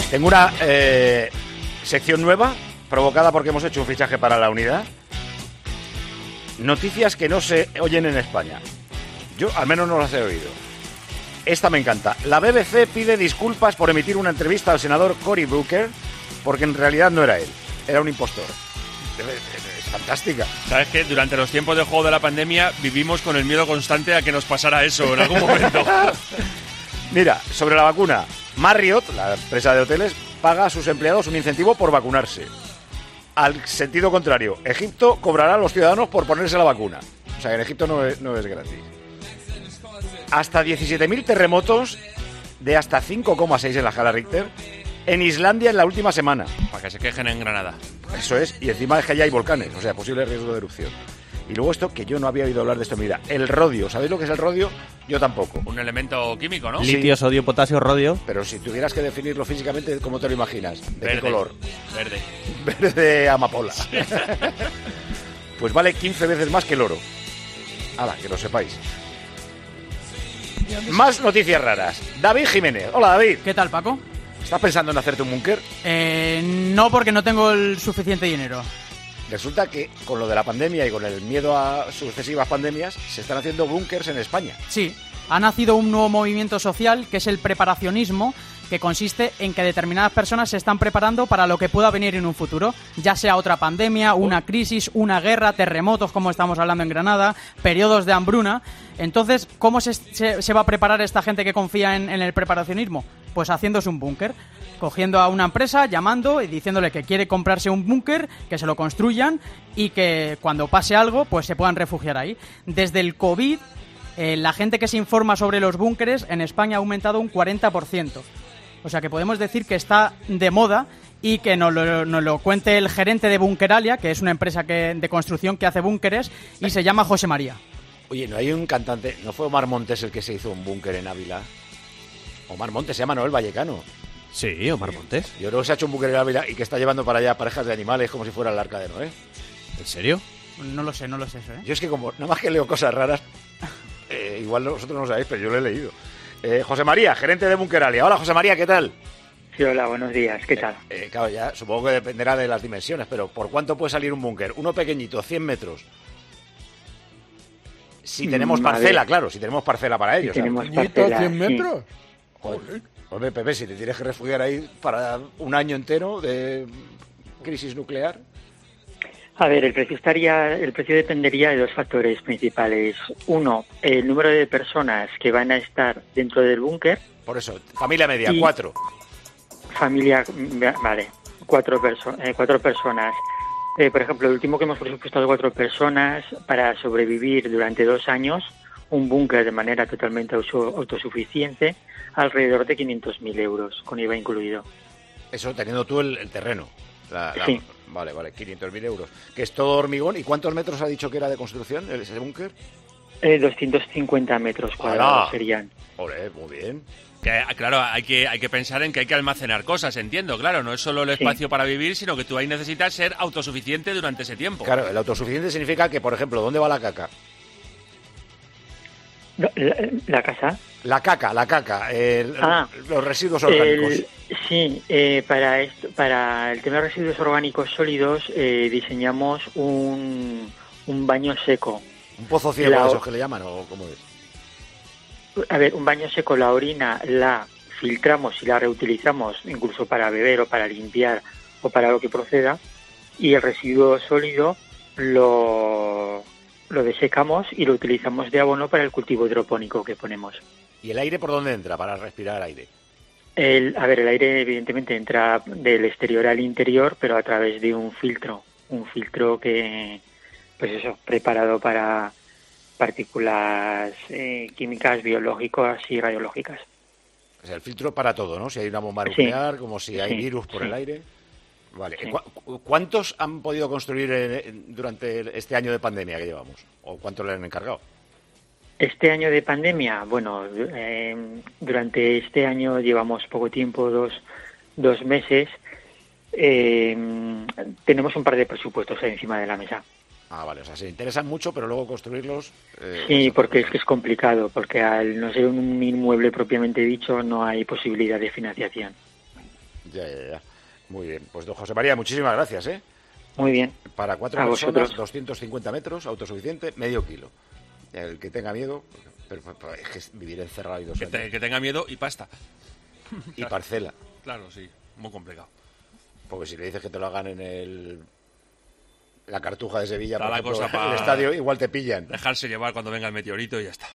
Tengo una sección nueva, provocada porque hemos hecho un fichaje para la unidad. Noticias que no se oyen en España. Yo al menos no las he oído. Esta me encanta. La BBC pide disculpas por emitir una entrevista al senador Cory Booker, porque en realidad no era él, era un impostor. Es fantástica. ¿Sabes qué? Durante los tiempos del juego de la pandemia vivimos con el miedo constante a que nos pasara eso en algún momento. Mira, sobre la vacuna, Marriott, la empresa de hoteles, paga a sus empleados un incentivo por vacunarse. Al sentido contrario, Egipto cobrará a los ciudadanos por ponerse la vacuna. O sea, en Egipto no es gratis. Hasta 17.000 terremotos de hasta 5,6 en la escala Richter en Islandia en la última semana. Para que se quejen en Granada. Eso es, y encima es que allá hay volcanes, o sea, posible riesgo de erupción. Y luego esto, que yo no había oído hablar de esto en mi vida, el rodio. ¿Sabéis lo que es el rodio? Yo tampoco. Un elemento químico, ¿no? Litio, sodio, potasio, rodio. Pero si tuvieras que definirlo físicamente, ¿cómo te lo imaginas? ¿De qué color? Verde. Verde amapola. Pues vale 15 veces más que el oro. Hala, que lo sepáis. Más noticias raras. David Jiménez. Hola, David. ¿Qué tal, Paco? ¿Estás pensando en hacerte un búnker? No, porque no tengo el suficiente dinero. Resulta que con lo de la pandemia y con el miedo a sucesivas pandemias se están haciendo búnkers en España. Sí, ha nacido un nuevo movimiento social que es el preparacionismo, que consiste en que determinadas personas se están preparando para lo que pueda venir en un futuro, ya sea otra pandemia, una crisis, una guerra, terremotos, como estamos hablando en Granada, periodos de hambruna. Entonces, ¿cómo se va a preparar esta gente que confía en el preparacionismo? Pues haciéndose un búnker, cogiendo a una empresa, llamando y diciéndole que quiere comprarse un búnker, que se lo construyan y que cuando pase algo, pues se puedan refugiar ahí. Desde el COVID, la gente que se informa sobre los búnkeres en España ha aumentado un 40%. O sea que podemos decir que está de moda y que nos lo cuente el gerente de Bunkeralia, que es una empresa de construcción que hace búnkeres y se llama José María. Oye, ¿no hay un cantante? ¿No fue Omar Montes el que se hizo un búnker en Ávila? Omar Montes, se llama Noel Vallecano. Sí, Omar Montes. Yo creo que se ha hecho un búnker en Ávila y que está llevando para allá parejas de animales como si fuera el Arca de Noé. ¿En serio? No lo sé eso, ¿eh? Yo es que como nada más que leo cosas raras, igual vosotros no lo sabéis, pero yo lo he leído. José María, gerente de Bunkeralia. Hola, José María, ¿qué tal? Sí, hola, buenos días, ¿qué tal? Claro, ya supongo que dependerá de las dimensiones, pero ¿por cuánto puede salir un búnker? Uno pequeñito, 100 metros. Si tenemos parcela, claro, si tenemos parcela para ellos. Si tenemos parcela, 100 metros. Sí. Joder. Hombre, Pepe, si te tienes que refugiar ahí para un año entero de crisis nuclear. A ver, el precio dependería de dos factores principales. Uno, el número de personas que van a estar dentro del búnker. Por eso, familia media, 4. Familia, vale, 4 personas. Por ejemplo, el último que hemos presupuestado 4 personas para sobrevivir durante 2 años, un búnker de manera totalmente autosuficiente, alrededor de 500.000 euros, con IVA incluido. Eso teniendo tú el terreno. Sí. Vale, 500.000 euros. Que es todo hormigón. ¿Y cuántos metros ha dicho que era de construcción ese búnker? 250 metros cuadrados serían. Olé, muy bien. Claro, hay que pensar en que hay que almacenar cosas, entiendo, claro, no es solo el espacio para vivir, sino que tú ahí necesitas ser autosuficiente durante ese tiempo. Claro, el autosuficiente significa que, por ejemplo, ¿dónde va la caca? ¿La casa? La caca, los residuos orgánicos. Sí, para el tema de residuos orgánicos sólidos diseñamos un baño seco. ¿Un pozo ciego, esos que le llaman, o cómo es? A ver, un baño seco, la orina la filtramos y la reutilizamos incluso para beber o para limpiar o para lo que proceda, y el residuo sólido lo desecamos y lo utilizamos de abono para el cultivo hidropónico que ponemos. ¿Y el aire por dónde entra para respirar aire? El aire evidentemente entra del exterior al interior, pero a través de un filtro que, pues eso, preparado para partículas químicas, biológicas y radiológicas. O sea, el filtro para todo, ¿no? Si hay una bomba nuclear, como si hay virus por el aire. Vale. Sí. ¿Cuántos han podido construir durante este año de pandemia que llevamos? ¿O cuántos le han encargado? Este año de pandemia, bueno, durante este año llevamos poco tiempo, dos meses. Tenemos un par de presupuestos ahí encima de la mesa. Ah, vale, o sea, se interesan mucho, pero luego construirlos... sí, porque es que es complicado, porque al no ser un inmueble propiamente dicho, no hay posibilidad de financiación. Ya. Muy bien. Pues don José María, muchísimas gracias, ¿eh? Muy bien. Para 4 A personas, vosotros. 250 metros, autosuficiente, medio kilo. El que tenga miedo, pero es que vivir encerrado y 2 años. Que tenga miedo y pasta. Y parcela. Claro, sí. Muy complicado. Porque si le dices que te lo hagan en la Cartuja de Sevilla, Da por la ejemplo, cosa el pa- estadio, igual te pillan. Dejarse llevar cuando venga el meteorito y ya está.